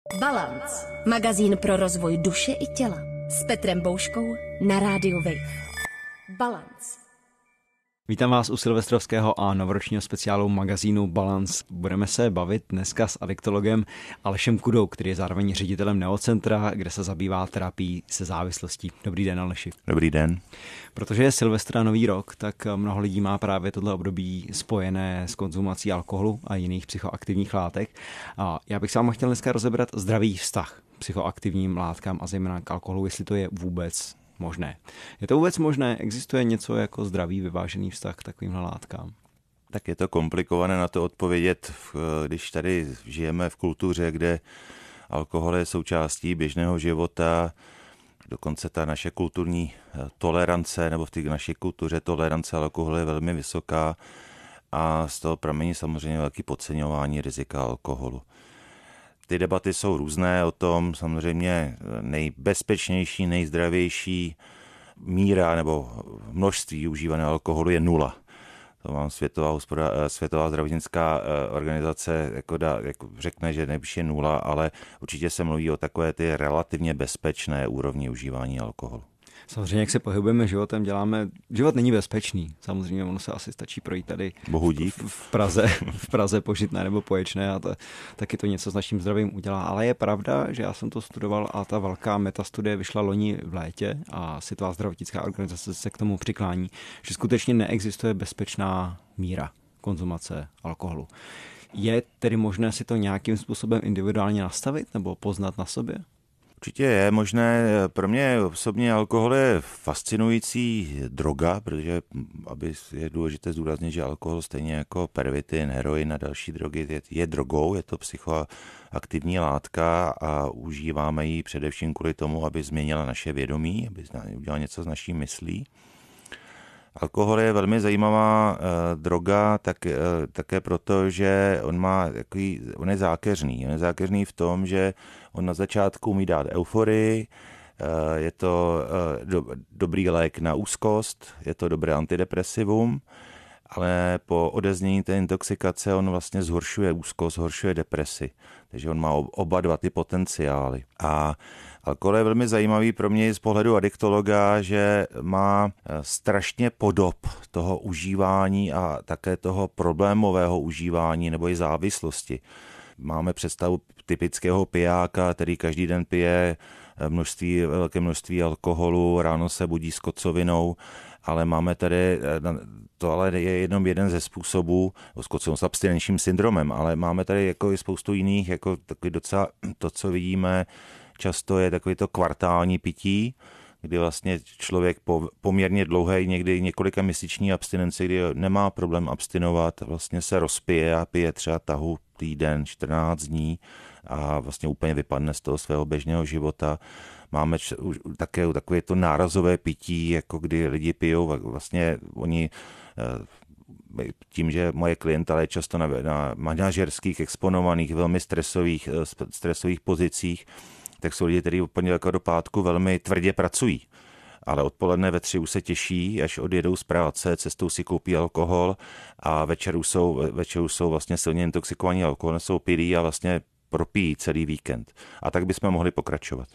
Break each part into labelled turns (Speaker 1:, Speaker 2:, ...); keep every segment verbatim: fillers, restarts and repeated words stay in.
Speaker 1: Balance, magazín pro rozvoj duše i těla. S Petrem Bouškou na rádiu Wave. Balance.
Speaker 2: Vítám vás u silvestrovského a novoročního speciálu magazínu Balance. Budeme se bavit dneska s adiktologem Alešem Kudou, který je zároveň ředitelem Neocentra, kde se zabývá terapií se závislostí. Dobrý den, Aleši.
Speaker 3: Dobrý den.
Speaker 2: Protože je Silvestra nový rok, tak mnoho lidí má právě tohle období spojené s konzumací alkoholu a jiných psychoaktivních látek. A já bych s vámi chtěl dneska rozebrat zdravý vztah k psychoaktivním látkám a zejména k alkoholu, jestli to je vůbec možné. Je to vůbec možné? Existuje něco jako zdravý, vyvážený vztah k takovýmhle látkám?
Speaker 3: Tak je to komplikované na to odpovědět, když tady žijeme v kultuře, kde alkohol je součástí běžného života, dokonce ta naše kulturní tolerance, nebo v té naší kultuře tolerance alkoholu je velmi vysoká a z toho pramení samozřejmě velký podceňování rizika alkoholu. Ty debaty jsou různé o tom, samozřejmě nejbezpečnější, nejzdravější míra nebo množství užívaného alkoholu je nula. To vám Světová, hospoda, Světová zdravotnická organizace jako dá, jako řekne, že nejvyšší je nula, ale určitě se mluví o takové ty relativně bezpečné úrovni užívání alkoholu.
Speaker 2: Samozřejmě, jak se pohybujeme životem, děláme, život není bezpečný. Samozřejmě ono se asi stačí projít tady
Speaker 3: Bohu dík.
Speaker 2: V, v Praze, v Praze požitné nebo poječné a to, taky to něco s naším zdravím udělá. Ale je pravda, že já jsem to studoval a ta velká metastudie vyšla loni v létě a Světová zdravotnická organizace se k tomu přiklání, že skutečně neexistuje bezpečná míra konzumace alkoholu. Je tedy možné si to nějakým způsobem individuálně nastavit nebo poznat na sobě?
Speaker 3: Určitě je možné. Pro mě osobně alkohol je fascinující droga, protože aby je důležité zdůraznit, že alkohol stejně jako pervitin, heroin a další drogy je, je drogou, je to psychoaktivní látka a užíváme ji především kvůli tomu, aby změnila naše vědomí, aby udělala něco s naší myslí. Alkohol je velmi zajímavá uh, droga tak, uh, také proto, že on, má takový, on je zákeřný. On je zákeřný v tom, že on na začátku umí dát euforii, uh, je to uh, do, dobrý lék na úzkost, je to dobré antidepresivum, ale po odeznění té intoxikace on vlastně zhoršuje úzkost, zhoršuje depresi. Takže on má oba dva ty potenciály. A alkohol je velmi zajímavý pro mě z pohledu adiktologa, že má strašně podob toho užívání a také toho problémového užívání nebo i závislosti. Máme představu typického pijáka, který každý den pije množství, velké množství alkoholu, ráno se budí s kocovinou, ale máme tady, to ale je jenom jeden ze způsobů, s kocovinou, s abstinenčním syndromem, ale máme tady jako i spoustu jiných, jako takový docela to, co vidíme, často je takový to kvartální pití, kdy vlastně člověk po poměrně dlouhé, někdy několika měsíční abstinenci, kdy nemá problém abstinovat, vlastně se rozpije a pije třeba tahu týden, čtrnáct dní a vlastně úplně vypadne z toho svého běžného života. Máme také takové to nárazové pití, jako kdy lidi pijou, vlastně oni tím, že moje klientela je často na, na manažerských, exponovaných, velmi stresových, stresových pozicích, tak jsou lidi, kteří úplně jako do pátku velmi tvrdě pracují. Ale odpoledne ve tři už se těší, až odjedou z práce, cestou si koupí alkohol a večer už jsou, večer už jsou vlastně silně intoxikovaní alkoholem, jsou pilí a vlastně propíjí celý víkend. A tak bychom mohli pokračovat.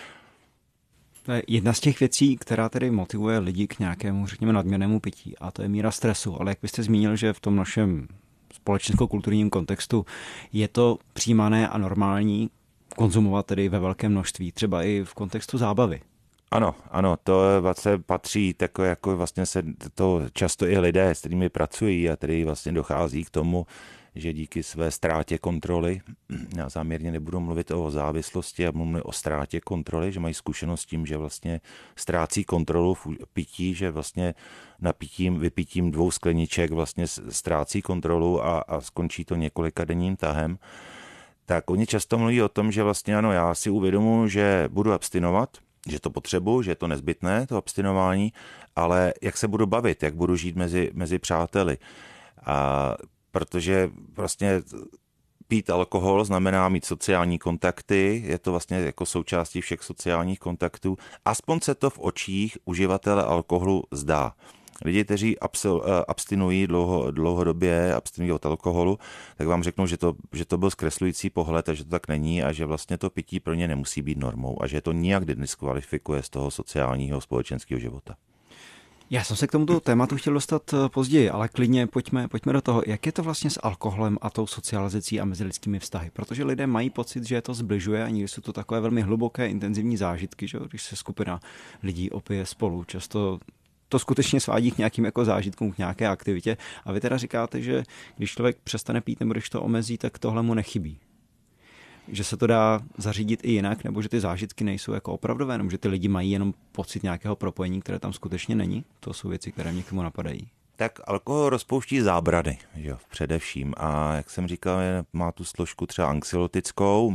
Speaker 2: To je jedna z těch věcí, která tedy motivuje lidi k nějakému, řekněme, nadměrnému pití, a to je míra stresu. Ale jak byste zmínil, že v tom našem společensko-kulturním kontextu je to přijímané a normální konzumovat tedy ve velkém množství, třeba i v kontextu zábavy.
Speaker 3: Ano, ano, to vlastně patří, tako jako vlastně se to často i lidé, s kterými pracují a tedy vlastně dochází k tomu, že díky své ztrátě kontroly, já záměrně nebudu mluvit o závislosti, a mluvím o ztrátě kontroly, že mají zkušenost s tím, že vlastně ztrácí kontrolu v pití, že vlastně napitím, vypitím dvou skleniček vlastně ztrácí kontrolu a, a skončí to několika denním tahem. Tak oni často mluví o tom, že vlastně ano, já si uvědomuji, že budu abstinovat, že to potřebuji, že je to nezbytné, to abstinování, ale jak se budu bavit, jak budu žít mezi, mezi přáteli. A protože vlastně pít alkohol znamená mít sociální kontakty, je to vlastně jako součástí všech sociálních kontaktů, aspoň se to v očích uživatele alkoholu zdá. lidi, kteří absel, abstinují dlouho, dlouhodobě, abstinují od alkoholu, tak vám řeknou, že to, že to byl zkreslující pohled a že to tak není a že vlastně to pití pro ně nemusí být normou a že to nijak diskvalifikuje z toho sociálního společenského života.
Speaker 2: Já jsem se k tomuto tématu chtěl dostat později, ale klidně pojďme, pojďme do toho, jak je to vlastně s alkoholem a tou socializací a mezilidskými vztahy, protože lidé mají pocit, že je to zbližuje a někdy jsou to takové velmi hluboké, intenzivní zážitky, že když se skupina lidí opije spolu, často to skutečně svádí k nějakým jako zážitkům, k nějaké aktivitě a vy teda říkáte, že když člověk přestane pít nebo když to omezí, tak tohle mu nechybí. Že se to dá zařídit i jinak, nebo že ty zážitky nejsou jako opravdové, nebo že ty lidi mají jenom pocit nějakého propojení, které tam skutečně není. To jsou věci, které mě k tomu napadají.
Speaker 3: Tak alkohol rozpouští zábrany, že jo, především. A jak jsem říkal, má tu složku třeba anxiolytickou.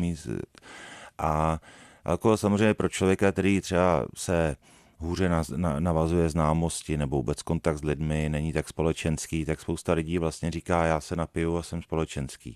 Speaker 3: A alkohol samozřejmě pro člověka, který třeba se hůře navazuje známosti nebo vůbec kontakt s lidmi, není tak společenský, tak spousta lidí vlastně říká, já se napiju a jsem společenský.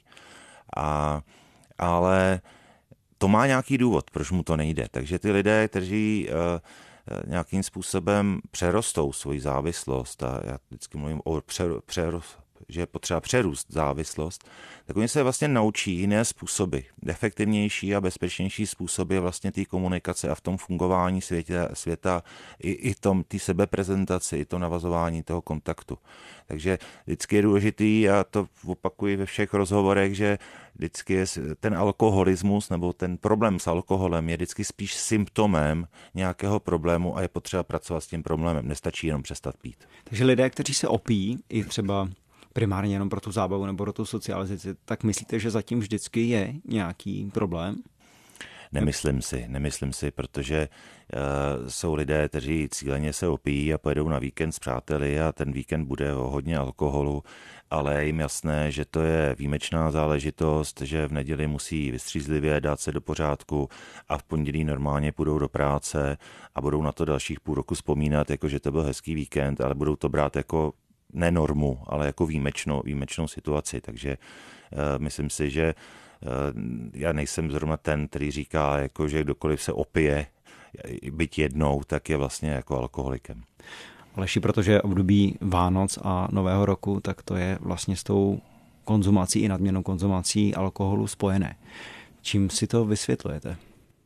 Speaker 3: A ale to má nějaký důvod, proč mu to nejde. Takže ty lidé, kteří uh, nějakým způsobem přerostou svoji závislost, a já vždycky mluvím o přerost, že je potřeba přerůst závislost, tak oni se vlastně naučí jiné způsoby, efektivnější a bezpečnější způsoby vlastně té komunikace a v tom fungování světa, světa i, i v tom té sebeprezentaci, i to navazování toho kontaktu. Takže vždycky je důležitý, a to opakuji ve všech rozhovorech, že vždycky je ten alkoholismus nebo ten problém s alkoholem je vždycky spíš symptomem nějakého problému a je potřeba pracovat s tím problémem. Nestačí jenom přestat pít.
Speaker 2: Takže lidé, kteří se opíjí, i třeba primárně jenom pro tu zábavu nebo pro tu socializaci, tak myslíte, že zatím vždycky je nějaký problém?
Speaker 3: Nemyslím si, nemyslím si, protože uh, jsou lidé, kteří cíleně se opíjí a pojedou na víkend s přáteli a ten víkend bude o hodně alkoholu, ale je jim jasné, že to je výjimečná záležitost, že v neděli musí vystřízlivě dát se do pořádku a v pondělí normálně půjdou do práce a budou na to dalších půl roku vzpomínat, jako že to byl hezký víkend, ale budou to brát jako ne normu, ale jako výjimečnou, výjimečnou situaci. Takže uh, myslím si, že uh, já nejsem zrovna ten, který říká, jako, že kdokoliv se opije, byť jednou, tak je vlastně jako alkoholikem.
Speaker 2: Aleši, protože období Vánoc a Nového roku, tak to je vlastně s tou konzumací i nadměrnou konzumací alkoholu spojené. Čím si to vysvětlujete?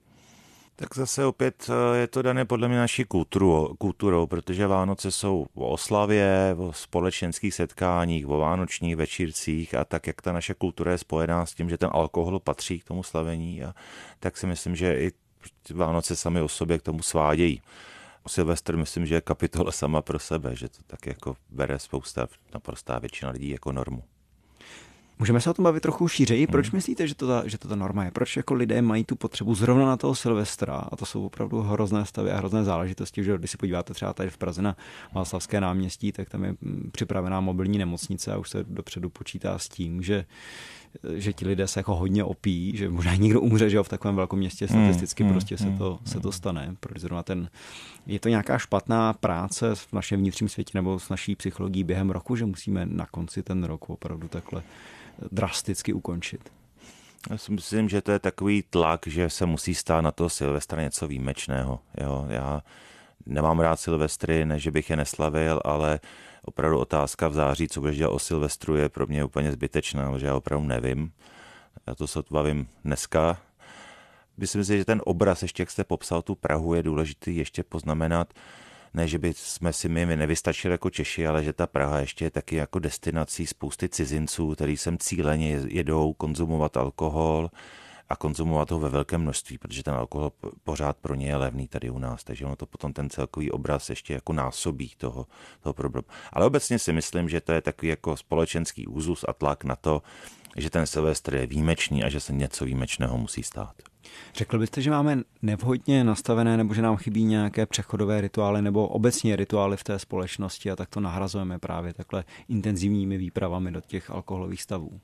Speaker 3: Tak zase opět je to dané podle mě naší kulturou, kulturou, protože Vánoce jsou o oslavě, o společenských setkáních, o vánočních večírcích a tak, jak ta naše kultura je spojená s tím, že ten alkohol patří k tomu slavení, a tak si myslím, že i Vánoce sami o sobě k tomu svádějí. Silvestr myslím, že je kapitola sama pro sebe, že to tak jako bere spousta, naprostá většina lidí jako normu.
Speaker 2: Můžeme se o tom bavit trochu šířeji. Proč hmm. myslíte, že to, ta, že to ta norma je? Proč jako lidé mají tu potřebu zrovna na toho Silvestra? A to jsou opravdu hrozné stavy a hrozné záležitosti, že když se podíváte třeba tady v Praze na Václavské náměstí, tak tam je připravená mobilní nemocnice a už se dopředu počítá s tím, že že ti lidé se jako hodně opíjí, že možná někdo umře, že jo, v takovém velkém městě statisticky hmm, prostě hmm, se, to, hmm. se to stane. Protože zrovna ten, je to nějaká špatná práce v našem vnitřním světě nebo s naší psychologií během roku, že musíme na konci ten rok opravdu takhle drasticky ukončit.
Speaker 3: Já si myslím, že to je takový tlak, že se musí stát na toho Silvestra něco výjimečného. Jo, já nemám rád Silvestry, ne, že bych je neslavil, ale opravdu otázka v září, co budeš dělat o Silvestru, je pro mě úplně zbytečná, že já opravdu nevím. Já to se bavím dneska. Myslím si, že ten obraz, ještě jak jste popsal tu Prahu, je důležitý ještě poznamenat, ne, že by jsme si my nevystačili jako Češi, ale že ta Praha ještě je taky jako destinací spousty cizinců, který sem cíleně jedou konzumovat alkohol a konzumovat ho ve velkém množství, protože ten alkohol pořád pro ně je levný tady u nás, takže ono to potom ten celkový obraz ještě jako násobí toho, toho problému. Ale obecně si myslím, že to je takový jako společenský úzus a tlak na to, že ten Silvestr je výjimečný a že se něco výjimečného musí stát.
Speaker 2: Řekl byste, že máme nevhodně nastavené, nebo že nám chybí nějaké přechodové rituály nebo obecně rituály v té společnosti a tak to nahrazujeme právě takhle intenzivními výpravami do těch alkoholových stavů?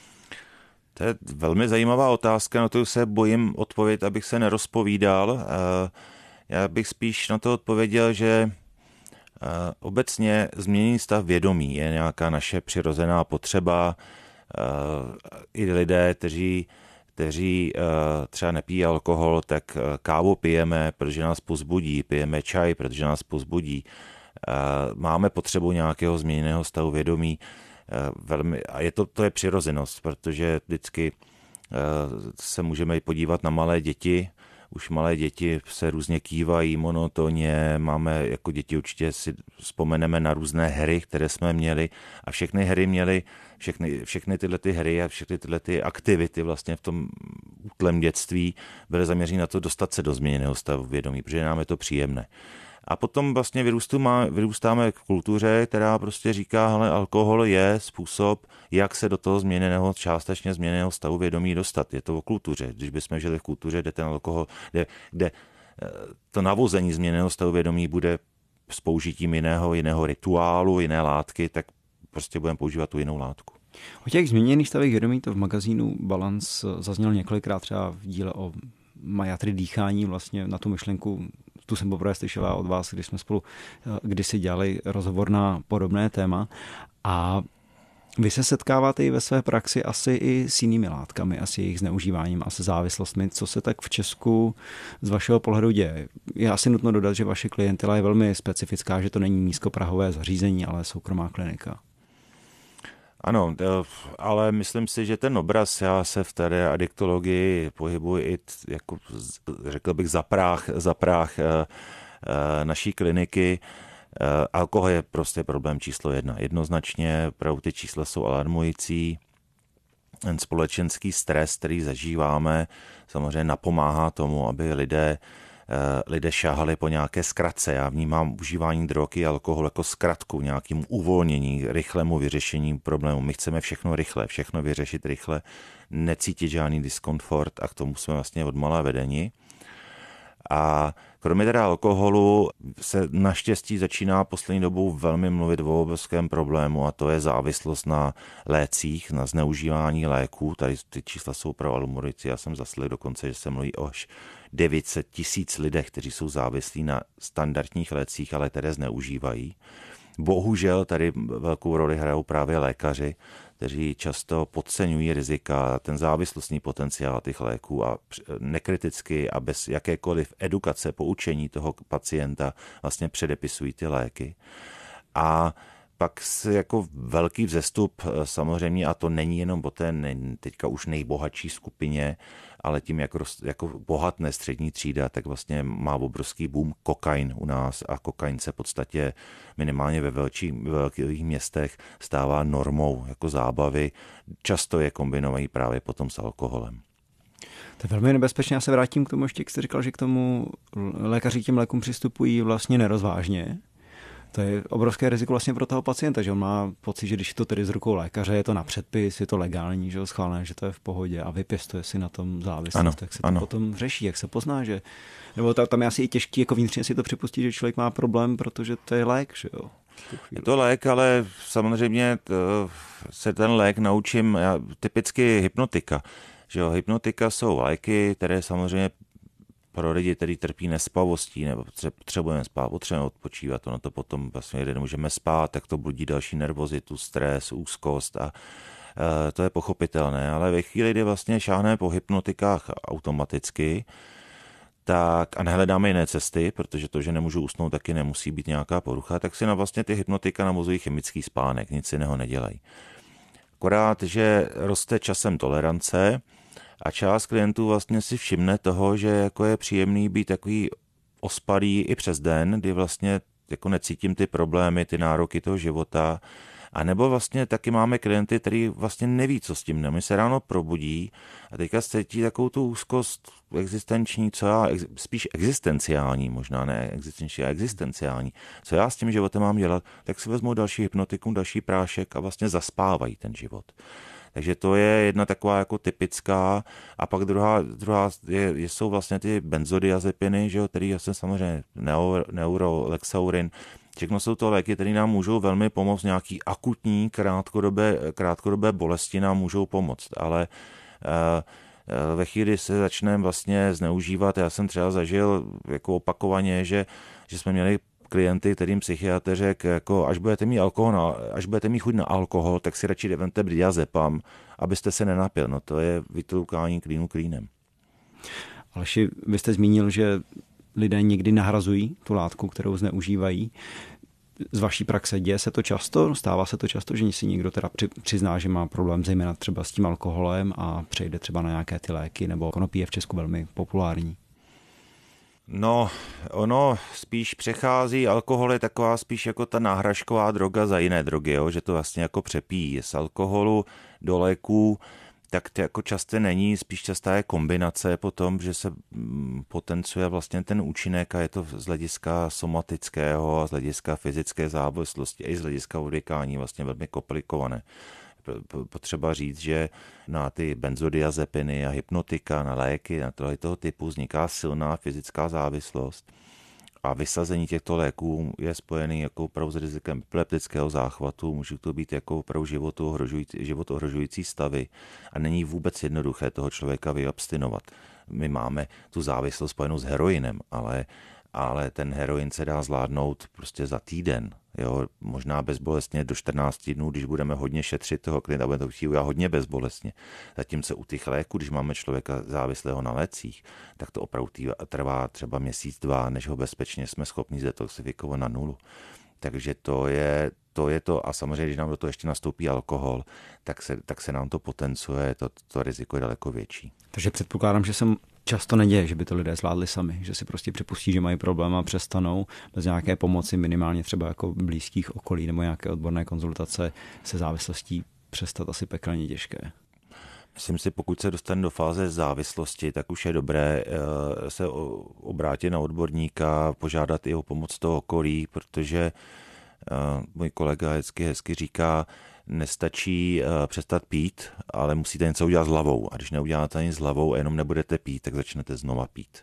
Speaker 3: To je velmi zajímavá otázka, na to se bojím odpovědět, abych se nerozpovídal. Já bych spíš na to odpověděl, že obecně změněný stav vědomí je nějaká naše přirozená potřeba. I lidé, kteří, kteří třeba nepijí alkohol, tak kávu pijeme, protože nás povzbudí, pijeme čaj, protože nás povzbudí. máme potřebu nějakého změněného stavu vědomí. Velmi, a je to, to je přirozenost, protože vždycky se můžeme podívat na malé děti. Už malé děti se různě kývají monotónně, máme jako děti určitě si vzpomeneme na různé hry, které jsme měli a všechny hry měly, všechny, všechny tyhle ty hry a všechny tyhle ty aktivity vlastně v tom útlém dětství byly zaměřeny na to dostat se do změněného stavu vědomí, protože nám je to příjemné. A potom vlastně vyrůstáme v kultuře, která prostě říká, hele, alkohol je způsob, jak se do toho změněného, částečně změněného stavu vědomí dostat. Je to o kultuře. Když bychom žili v kultuře, kde ten alkohol, kde, kde to navození změněného stavu vědomí bude s použitím jiného, jiného rituálu, jiné látky, tak prostě budeme používat tu jinou látku.
Speaker 2: O těch změněných stavech vědomí to v magazínu Balance zaznělo několikrát, třeba v díle o majatry dýchání, vlastně na tu myšlenku, tu jsem poprvé slyšela od vás, když jsme spolu kdysi dělali rozhovor na podobné téma. A vy se setkáváte i ve své praxi asi i s jinými látkami, asi jejich zneužíváním a se závislostmi. Co se tak v Česku z vašeho pohledu děje? Je asi nutno dodat, že vaše klientela je velmi specifická, že to není nízkoprahové zařízení, ale soukromá klinika.
Speaker 3: Ano, ale myslím si, že ten obraz, já se v té adiktologii pohybuji i, jako, řekl bych, za práh, za práh naší kliniky. Alkohol je prostě problém číslo jedna. Jednoznačně, opravdu ty čísla jsou alarmující. Ten společenský stres, který zažíváme, samozřejmě napomáhá tomu, aby lidé lidé šáhali po nějaké zkratce. Já vnímám užívání drogy a alkohol jako zkratku, nějakým uvolnění, rychlému vyřešení problému. My chceme všechno rychle, všechno vyřešit rychle, necítit žádný diskomfort a k tomu jsme vlastně odmala vedeni. A kromě teda alkoholu se naštěstí začíná poslední dobou velmi mluvit o obrovském problému a to je závislost na lécích, na zneužívání léků. Tady ty čísla jsou pro alarmující. Já jsem zaslech dokonce, že se mluví o až devět set tisíc lidech, kteří jsou závislí na standardních lécích, ale které zneužívají. Bohužel tady velkou roli hrajou právě lékaři, kteří často podceňují rizika, ten závislostní potenciál těch léků a nekriticky a bez jakékoliv edukace, poučení toho pacienta vlastně předepisují ty léky. A pak se jako velký vzestup samozřejmě, a to není jenom o té teďka už nejbohatší skupině, ale tím, jak roz, jako bohatné střední třída, tak vlastně má obrovský boom kokain u nás a kokain se v podstatě minimálně ve, velčí, ve velkých městech stává normou jako zábavy. Často je kombinují právě potom s alkoholem.
Speaker 2: To je velmi nebezpečné. Já se vrátím k tomu ještě, jak jste říkal, že k tomu lékaři k těm lékům přistupují vlastně nerozvážně. To je obrovské riziko vlastně pro toho pacienta, že on má pocit, že když je to tedy z rukou lékaře, je to na předpis, je to legální, že ho schválené, že to je v pohodě a vypěstuje si na tom závislost, tak se to ano. potom řeší, jak se pozná, že nebo tam je asi i těžký jako vnitřně si to připustit, že člověk má problém, protože to je lék, že jo.
Speaker 3: Je to lék, ale samozřejmě to, se ten lék naučím, já, typicky hypnotika, že jo, hypnotika jsou léky, které samozřejmě pro lidi, kteří trpí nespavostí nebo potřebujeme spát, potřebujeme odpočívat, ono to potom vlastně nemůžeme spát, tak to budí další nervozitu, stres, úzkost a e, to je pochopitelné, ale ve chvíli, kdy vlastně šáhneme po hypnotikách automaticky, tak a nehledáme jiné cesty, protože to, že nemůžu usnout, taky nemusí být nějaká porucha, tak si na vlastně ty hypnotika navozují chemický spánek, nic jiného nedělají. Akorát, že roste časem tolerance, a část klientů vlastně si všimne toho, že jako je příjemný být takový ospalý i přes den, kdy vlastně jako necítím ty problémy, ty nároky toho života. A nebo vlastně taky máme klienty, který vlastně neví, co s tím. My se ráno probudí a teďka cítí takovou tu úzkost existenční, co já, spíš existenciální, možná ne existenční, a existenciální. Co já s tím životem mám dělat, tak si vezmou další hypnotikum, další prášek a vlastně zaspávají ten život. Takže to je jedna taková jako typická. A pak druhá, druhá je, jsou vlastně ty benzodiazepiny, že jo, který jsou samozřejmě neuro, neurolexaurin. Všechno jsou to léky, které nám můžou velmi pomoct, nějaký akutní krátkodobé, krátkodobé bolesti nám můžou pomoct, ale uh, ve chvíli se začneme vlastně zneužívat, já jsem třeba zažil jako opakovaně, že, že jsme měli klienty, kterým psychiatr řekl, jako až budete mít alkohol, až budete mít chuť na alkohol, tak si radši vemte diazepam, abyste se nenapil. No to je vytloukání klínu klínem.
Speaker 2: Aleši, vy jste zmínil, že lidé někdy nahrazují tu látku, kterou zneužívají. z vaší praxe děje se to často? Stává se to často, že si někdo teda přizná, že má problém zejména třeba s tím alkoholem a přejde třeba na nějaké ty léky, nebo konopí je v Česku velmi populární?
Speaker 3: No, ono spíš přechází, alkohol je taková spíš jako ta náhražková droga za jiné drogy, jo? Že to vlastně jako přepíjí z alkoholu do léků, tak to jako časté není, spíš častá je kombinace potom, že se potenciuje vlastně ten účinek a je to z hlediska somatického a z hlediska fyzické závislosti i z hlediska odvykání vlastně velmi komplikované. Potřeba říct, že na ty benzodiazepiny a hypnotika, na léky, na toho typu vzniká silná fyzická závislost a vysazení těchto léků je spojený jako opravdu s rizikem epileptického záchvatu, můžou to být jako opravdu životohrožující, životohrožující stavy a není vůbec jednoduché toho člověka vyabstinovat. My máme tu závislost spojenou s heroinem, ale ale ten heroin se dá zvládnout prostě za týden. Jo? Možná bezbolestně do čtrnácti dnů, když budeme hodně šetřit toho klienta, budeme to chtít udělat hodně bezbolestně. Zatímco u těch léků, když máme člověka závislého na lécích, tak to opravdu trvá třeba měsíc, dva, než ho bezpečně jsme schopni zdetoxifikovat na nulu. Takže to je, to je to a samozřejmě, když nám do toho ještě nastoupí alkohol, tak se, tak se nám to potenciuje, to, to riziko je daleko větší.
Speaker 2: Takže předpokládám, že jsem často neděje, že by to lidé zvládli sami, že si prostě připustí, že mají problém a přestanou bez nějaké pomoci, minimálně třeba jako blízkých okolí nebo nějaké odborné konzultace se závislostí přestat asi pekelně těžké.
Speaker 3: Myslím si, pokud se dostane do fáze závislosti, tak už je dobré se obrátit na odborníka, požádat i o pomoc toho okolí, protože můj kolega hezky, hezky říká, nestačí přestat pít, ale musíte něco udělat s hlavou. A když neuděláte nic s hlavou a jenom nebudete pít, tak začnete znova pít.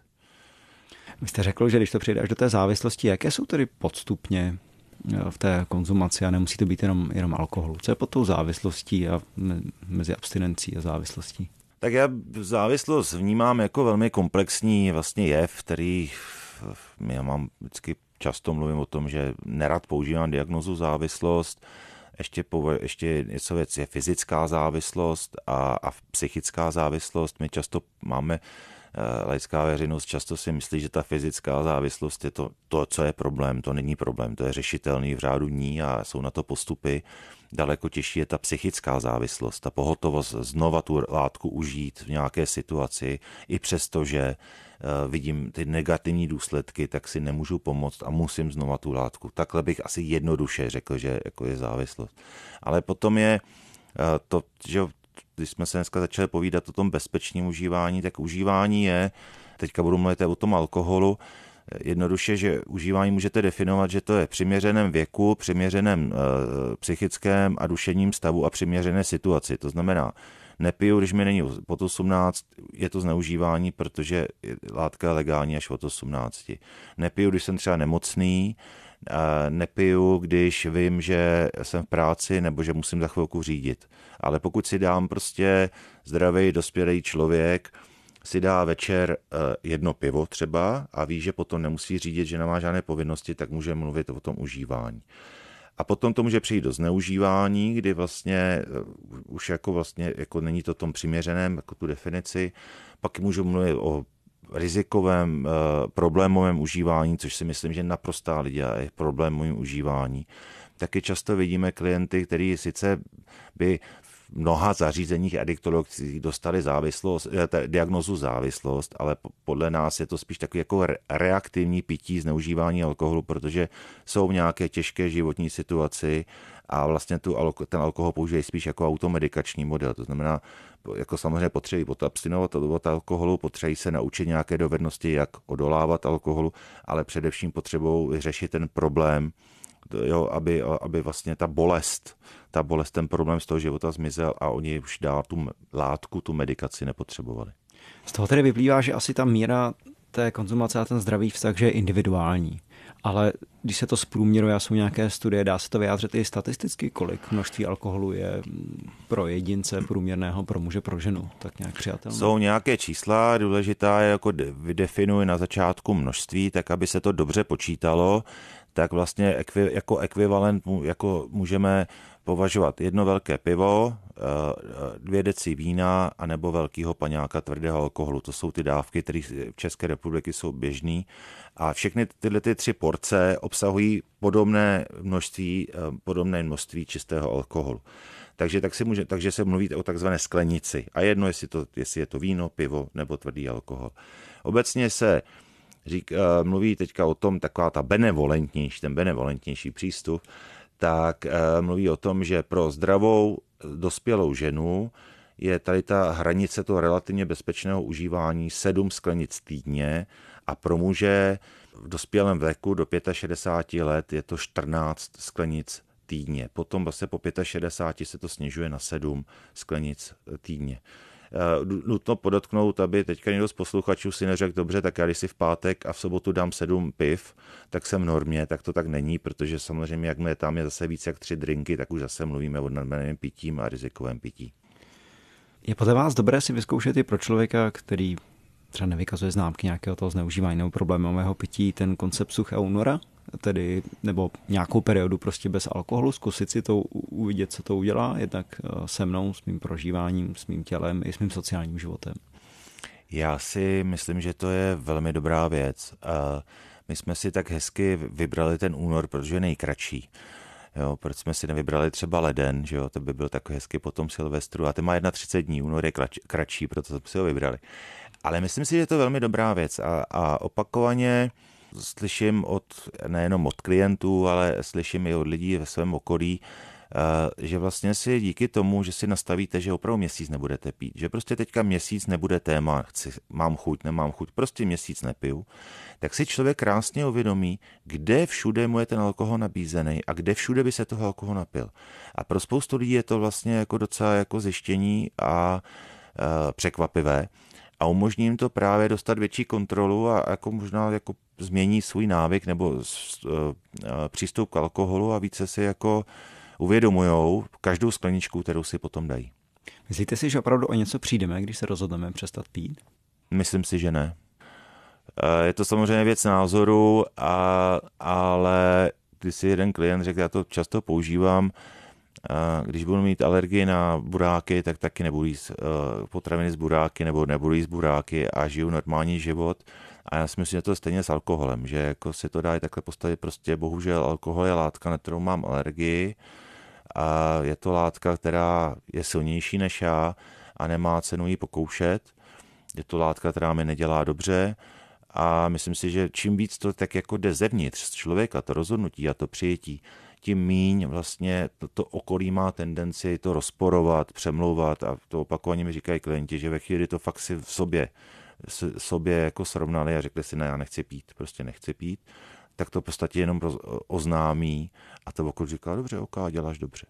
Speaker 2: Vy jste řekl, že když to přijde až do té závislosti, jaké jsou tedy podstupně v té konzumaci a nemusí to být jenom, jenom alkoholu? Co je pod tou závislostí a mezi abstinencí a závislostí?
Speaker 3: Tak já závislost vnímám jako velmi komplexní vlastně jev, který já mám vždycky často mluvím o tom, že nerad používám diagnózu závislost. Ještě, po, ještě něco věc je fyzická závislost a, a psychická závislost. My často máme, laická veřejnost často si myslí, že ta fyzická závislost je to, to, co je problém. To není problém, to je řešitelný v řádu dní a jsou na to postupy. Daleko těžší je ta psychická závislost, ta pohotovost znova tu látku užít v nějaké situaci, i přesto, že vidím ty negativní důsledky, tak si nemůžu pomoct a musím znova tu látku. Takhle bych asi jednoduše řekl, že jako je závislost. Ale potom je to, že když jsme se dneska začali povídat o tom bezpečném užívání, tak užívání je, teďka budu mluvit o tom alkoholu, jednoduše, že užívání můžete definovat, že to je přiměřeném věku, přiměřeném e, psychickém a duševním stavu a přiměřené situaci. To znamená, nepiju, když mi není pod osmnáct, je to zneužívání, protože látka je legální až od osmnácti. Nepiju, když jsem třeba nemocný, nepiju, když vím, že jsem v práci nebo že musím za chvilku řídit. Ale pokud si dám prostě zdravý, dospělý člověk, si dá večer jedno pivo třeba a ví, že potom nemusí řídit, že nemá žádné povinnosti, tak může mluvit o tom užívání. A potom to může přijít do zneužívání, kdy vlastně už jako vlastně jako není to tom přiměřeném, jako tu definici. Pak můžu mluvit o rizikovém, problémovém užívání, což si myslím, že naprostá lidi je problémovým užívání. Taky často vidíme klienty, kteří sice by v mnoha zařízeních adiktologických dostali závislost, diagnózu závislost, ale podle nás je to spíš takový jako reaktivní pití, zneužívání alkoholu, protože jsou v nějaké těžké životní situaci a vlastně tu, ten alkohol používají spíš jako automedikační model. To znamená, jako samozřejmě potřebují abstinovat od alkoholu, potřebují se naučit nějaké dovednosti, jak odolávat alkoholu, ale především potřebují řešit ten problém, jo, aby, aby vlastně ta bolest, ta bolest, ten problém z toho života zmizel a oni už dál tu látku, tu medikaci nepotřebovali.
Speaker 2: Z toho tedy vyplývá, že asi ta míra té konzumace a ten zdravý vztah, že je individuální. Ale když se to zprůměruje, jsou nějaké studie, dá se to vyjádřit i statisticky, kolik množství alkoholu je pro jedince průměrného, pro muže, pro ženu, tak nějak přijatelné?
Speaker 3: Jsou nějaké čísla, důležitá je jako vydefinuje na začátku množství, tak aby se to dobře počítalo. tak vlastně ekvi, jako ekvivalent jako můžeme považovat jedno velké pivo, dvě deci vína a nebo velkýho paňáka tvrdého alkoholu. To jsou ty dávky, které v České republiky jsou běžné. A všechny tyhle ty tři porce obsahují podobné množství, podobné množství čistého alkoholu. Takže, tak si může, takže se mluví o takzvané sklenici. A jedno, jestli, to, jestli je to víno, pivo nebo tvrdý alkohol. Obecně se řík, mluví teďka o tom, taková ta benevolentnější, ten benevolentnější přístup, tak mluví o tom, že pro zdravou dospělou ženu je tady ta hranice toho relativně bezpečného užívání sedm sklenic týdně a pro muže v dospělém věku do šedesáti pěti let je to čtrnáct sklenic týdně. Potom vlastně po šedesáti pěti se to snižuje na sedm sklenic týdně. Nutno podotknout, aby teďka někdo z posluchačů si neřekl, dobře, tak já když si v pátek a v sobotu dám sedm piv, tak jsem v normě, tak to tak není, protože samozřejmě, jakmile tam je zase víc jak tři drinky, tak už zase mluvíme o nadměrném pitím a rizikovém pití.
Speaker 2: Je podle vás dobré si vyzkoušet i pro člověka, který třeba nevykazuje známky nějakého toho zneužívání nebo problémového pití, ten koncept suchého února, tedy nebo nějakou periodu prostě bez alkoholu, zkusit si to uvidět, co to udělá, jednak se mnou, s mým prožíváním, s mým tělem i s mým sociálním životem?
Speaker 3: Já si myslím, že to je velmi dobrá věc. My jsme si tak hezky vybrali ten únor, protože je nejkratší. Jo, proč jsme si nevybrali třeba leden, že jo, to by byl tak hezky potom Silvestru, a ten má třicet jedna dní, únor je kratší, proto jsme si ho vybrali. Ale myslím si, že je to velmi dobrá věc a, a opakovaně slyším od, nejenom od klientů, ale slyším i od lidí ve svém okolí, že vlastně si díky tomu, že si nastavíte, že opravdu měsíc nebudete pít, že prostě teďka měsíc nebude téma, chci, mám chuť, nemám chuť, prostě měsíc nepiju, tak si člověk krásně uvědomí, kde všude mu je ten alkohol nabízený a kde všude by se toho alkohol napil. A pro spoustu lidí je to vlastně jako docela jako zjištění a, a překvapivé. A umožní jim to právě dostat větší kontrolu a jako možná jako změní svůj návyk nebo uh, přístup k alkoholu a více si jako uvědomujou každou skleničku, kterou si potom dají.
Speaker 2: Myslíte si, že opravdu o něco přijdeme, když se rozhodneme přestat pít?
Speaker 3: Myslím si, že ne. Je to samozřejmě věc názoru, a, ale když si jeden klient řekl, já to často používám, když budu mít alergii na buráky, tak taky nebudu jíst potraviny z buráky nebo nebudu jíst buráky a žiju normální život. A já si myslím, že to je stejně s alkoholem, že jako si to dá i takhle postavit. Prostě bohužel alkohol je látka, na kterou mám alergii a je to látka, která je silnější než já a nemá cenu ji pokoušet. Je to látka, která mi nedělá dobře a myslím si, že čím víc to tak jako jde zevnitř z člověka, to rozhodnutí a to přijetí, tím míň vlastně to, to okolí má tendenci to rozporovat, přemlouvat a to opakovaně mi říkají klienti, že ve chvíli to fakt si v sobě, v sobě jako srovnali a řekli si, ne, já nechci pít, prostě nechci pít, tak to v podstatě jenom oznámí a to okolí říká, dobře, ok, děláš dobře.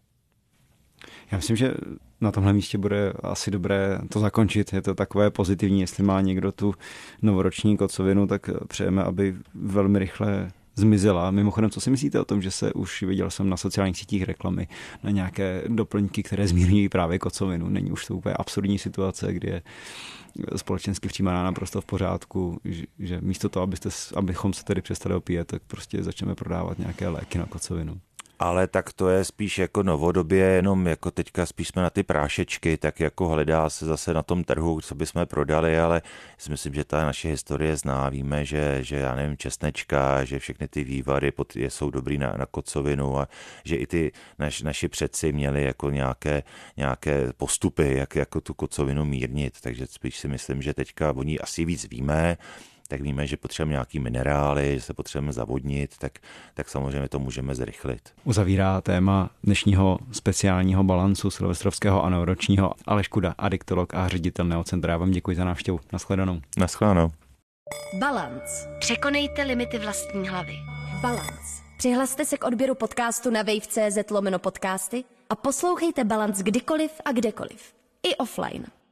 Speaker 2: Já myslím, že na tomhle místě bude asi dobré to zakončit. Je to takové pozitivní, jestli má někdo tu novoroční kocovinu, tak přejeme, aby velmi rychle zmizela. Mimochodem, co si myslíte o tom, že se už viděl jsem na sociálních sítích reklamy na nějaké doplňky, které zmírňují právě kocovinu? Není už to úplně absurdní situace, kdy je společensky přijímaná naprosto v pořádku, že, že místo toho, abyste, abychom se tedy přestali opíjet, tak prostě začneme prodávat nějaké léky na kocovinu.
Speaker 3: Ale tak to je spíš jako novodobě, jenom jako teďka spíš jsme na ty prášečky, tak jako hledá se zase na tom trhu, co bychom prodali, ale si myslím, že ta naše historie zná, víme, že, že já nevím, česnečka, že všechny ty vývary pod, je, jsou dobrý na, na kocovinu a že i ty naš, naši předci měli jako nějaké, nějaké postupy, jak jako tu kocovinu mírnit, takže spíš si myslím, že teďka o ní asi víc víme, tak víme, že potřebujeme nějaký minerály, že se potřebujeme zavodnit, tak, tak samozřejmě to můžeme zrychlit.
Speaker 2: Uzavírá téma dnešního speciálního balancu silvestrovského a novoročního Aleš Kuda, adiktolog a ředitel Neocentra. Já vám děkuji za návštěvu. Naschledanou.
Speaker 3: Naschledanou.
Speaker 1: Balance. Překonejte limity vlastní hlavy. Balance. Přihlaste se k odběru podcastu na wave tečka cé zet lomeno podcasty a poslouchejte Balance kdykoliv a kdekoliv. I offline.